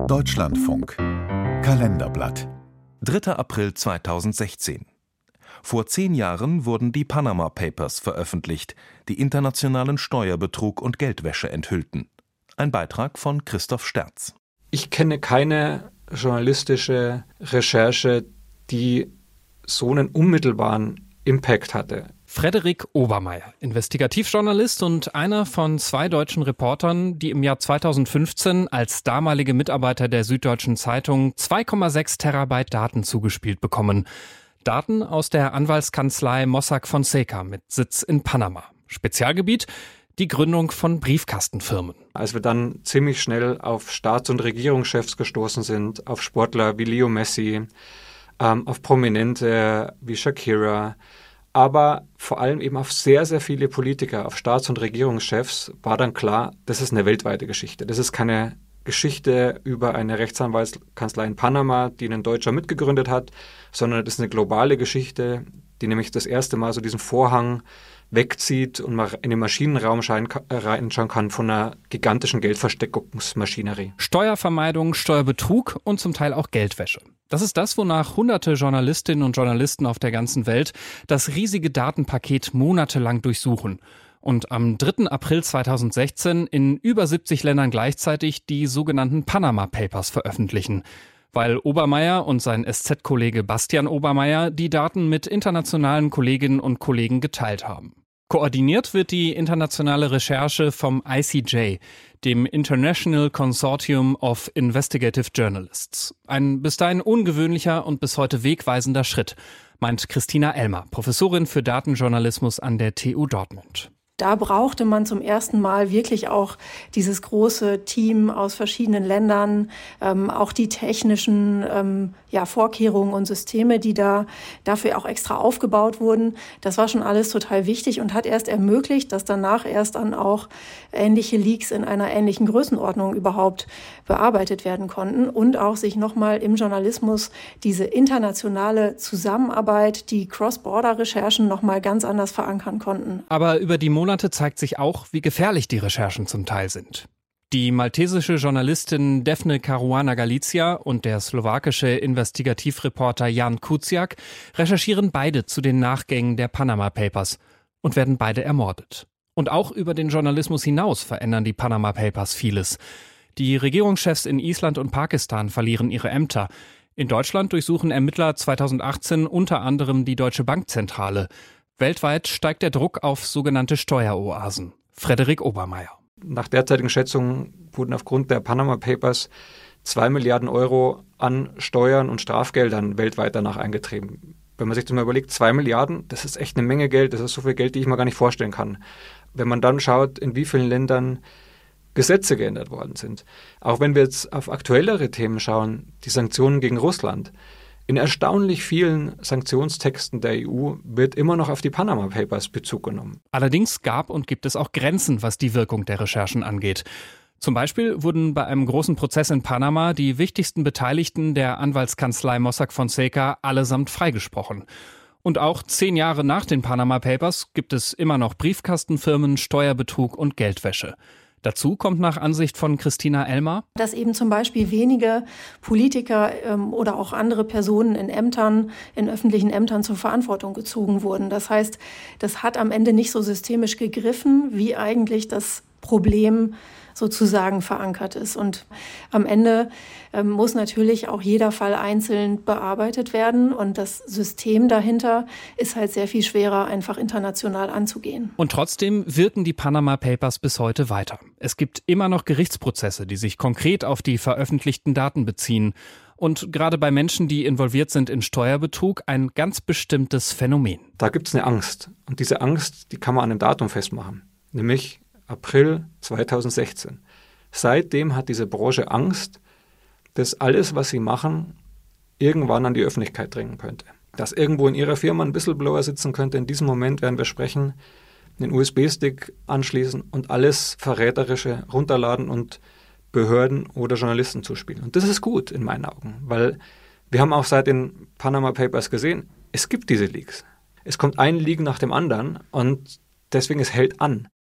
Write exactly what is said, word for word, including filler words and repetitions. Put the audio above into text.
Deutschlandfunk Kalenderblatt dritter April zweitausendsechzehn. Vor zehn Jahren wurden die Panama Papers veröffentlicht, die internationalen Steuerbetrug und Geldwäsche enthüllten. Ein Beitrag von Christoph Sterz. Ich kenne keine journalistische Recherche, die so einen unmittelbaren Impact hatte. Frederik Obermeier, Investigativjournalist und einer von zwei deutschen Reportern, die im Jahr zweitausendfünfzehn als damalige Mitarbeiter der Süddeutschen Zeitung zwei Komma sechs Terabyte Daten zugespielt bekommen. Daten aus der Anwaltskanzlei Mossack Fonseca mit Sitz in Panama. Spezialgebiet: die Gründung von Briefkastenfirmen. Als wir dann ziemlich schnell auf Staats- und Regierungschefs gestoßen sind, auf Sportler wie Leo Messi, ähm, auf Prominente wie Shakira, aber vor allem eben auf sehr, sehr viele Politiker, auf Staats- und Regierungschefs, war dann klar, das ist eine weltweite Geschichte. Das ist keine Geschichte über eine Rechtsanwaltskanzlei in Panama, die ein Deutscher mitgegründet hat, sondern das ist eine globale Geschichte, die nämlich das erste Mal so diesen Vorhang wegzieht und man in den Maschinenraum reinschauen kann von einer gigantischen Geldversteckungsmaschinerie. Steuervermeidung, Steuerbetrug und zum Teil auch Geldwäsche. Das ist das, wonach hunderte Journalistinnen und Journalisten auf der ganzen Welt das riesige Datenpaket monatelang durchsuchen und am dritter April zweitausendsechzehn in über siebzig Ländern gleichzeitig die sogenannten Panama Papers veröffentlichen, weil Obermeier und sein S Z-Kollege Bastian Obermeier die Daten mit internationalen Kolleginnen und Kollegen geteilt haben. Koordiniert wird die internationale Recherche vom I C J, dem International Consortium of Investigative Journalists. Ein bis dahin ungewöhnlicher und bis heute wegweisender Schritt, meint Christina Elmer, Professorin für Datenjournalismus an der T U Dortmund. Da brauchte man zum ersten Mal wirklich auch dieses große Team aus verschiedenen Ländern, ähm, auch die technischen ähm, ja, Vorkehrungen und Systeme, die da dafür auch extra aufgebaut wurden. Das war schon alles total wichtig und hat erst ermöglicht, dass danach erst dann auch ähnliche Leaks in einer ähnlichen Größenordnung überhaupt bearbeitet werden konnten und auch sich nochmal im Journalismus diese internationale Zusammenarbeit, die Cross-Border-Recherchen nochmal ganz anders verankern konnten. Aber über die Monate zeigt sich auch, wie gefährlich die Recherchen zum Teil sind. Die maltesische Journalistin Daphne Caruana Galizia und der slowakische Investigativreporter Jan Kuciak recherchieren beide zu den Nachgängen der Panama Papers und werden beide ermordet. Und auch über den Journalismus hinaus verändern die Panama Papers vieles. Die Regierungschefs in Island und Pakistan verlieren ihre Ämter. In Deutschland durchsuchen Ermittler zweitausendachtzehn unter anderem die Deutsche Bankzentrale. Weltweit steigt der Druck auf sogenannte Steueroasen. Frederik Obermeier. Nach derzeitigen Schätzungen wurden aufgrund der Panama Papers zwei Milliarden Euro an Steuern und Strafgeldern weltweit danach eingetrieben. Wenn man sich das mal überlegt, zwei Milliarden, das ist echt eine Menge Geld, das ist so viel Geld, die ich mir gar nicht vorstellen kann. Wenn man dann schaut, in wie vielen Ländern Gesetze geändert worden sind. Auch wenn wir jetzt auf aktuellere Themen schauen, die Sanktionen gegen Russland. In erstaunlich vielen Sanktionstexten der E U wird immer noch auf die Panama Papers Bezug genommen. Allerdings gab und gibt es auch Grenzen, was die Wirkung der Recherchen angeht. Zum Beispiel wurden bei einem großen Prozess in Panama die wichtigsten Beteiligten der Anwaltskanzlei Mossack Fonseca allesamt freigesprochen. Und auch zehn Jahre nach den Panama Papers gibt es immer noch Briefkastenfirmen, Steuerbetrug und Geldwäsche. Dazu kommt nach Ansicht von Christina Elmer, dass eben zum Beispiel wenige Politiker ähm, oder auch andere Personen in Ämtern, in öffentlichen Ämtern zur Verantwortung gezogen wurden. Das heißt, das hat am Ende nicht so systemisch gegriffen, wie eigentlich das Problem sozusagen verankert ist. Und am Ende ähm, muss natürlich auch jeder Fall einzeln bearbeitet werden. Und das System dahinter ist halt sehr viel schwerer, einfach international anzugehen. Und trotzdem wirken die Panama Papers bis heute weiter. Es gibt immer noch Gerichtsprozesse, die sich konkret auf die veröffentlichten Daten beziehen. Und gerade bei Menschen, die involviert sind in Steuerbetrug, ein ganz bestimmtes Phänomen. Da gibt es eine Angst. Und diese Angst, die kann man an einem Datum festmachen. Nämlich April zweitausendsechzehn. Seitdem hat diese Branche Angst, dass alles, was sie machen, irgendwann an die Öffentlichkeit dringen könnte. Dass irgendwo in ihrer Firma ein Whistleblower sitzen könnte, in diesem Moment, während wir sprechen, einen U S B-Stick anschließen und alles Verräterische runterladen und Behörden oder Journalisten zuspielen. Und das ist gut in meinen Augen, weil wir haben auch seit den Panama Papers gesehen, es gibt diese Leaks. Es kommt ein Leak nach dem anderen und deswegen es hält an.